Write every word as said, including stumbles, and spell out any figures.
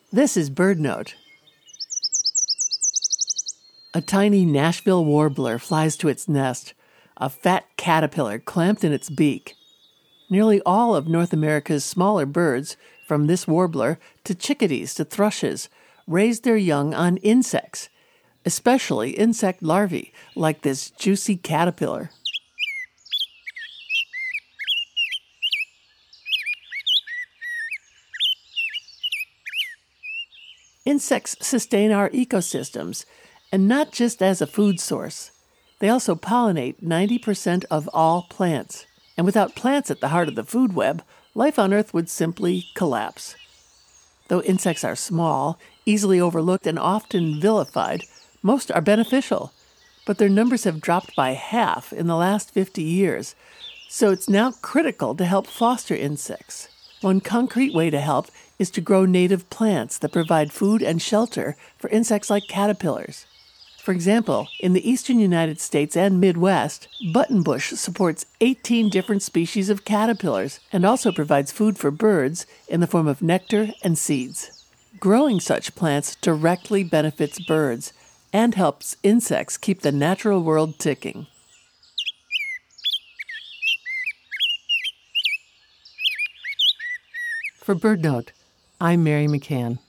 This is BirdNote. A tiny Nashville warbler flies to its nest, a fat caterpillar clamped in its beak. Nearly all of North America's smaller birds, from this warbler to chickadees to thrushes, raise their young on insects, especially insect larvae like this juicy caterpillar. Insects sustain our ecosystems, and not just as a food source. They also pollinate ninety percent of all plants. And without plants at the heart of the food web, life on Earth would simply collapse. Though insects are small, easily overlooked, and often vilified, most are beneficial. But their numbers have dropped by half in the last fifty years, so it's now critical to help foster insects. One concrete way to help is to grow native plants that provide food and shelter for insects like caterpillars. For example, in the eastern United States and Midwest, buttonbush supports eighteen different species of caterpillars and also provides food for birds in the form of nectar and seeds. Growing such plants directly benefits birds and helps insects keep the natural world ticking. For BirdNote, I'm Mary McCann.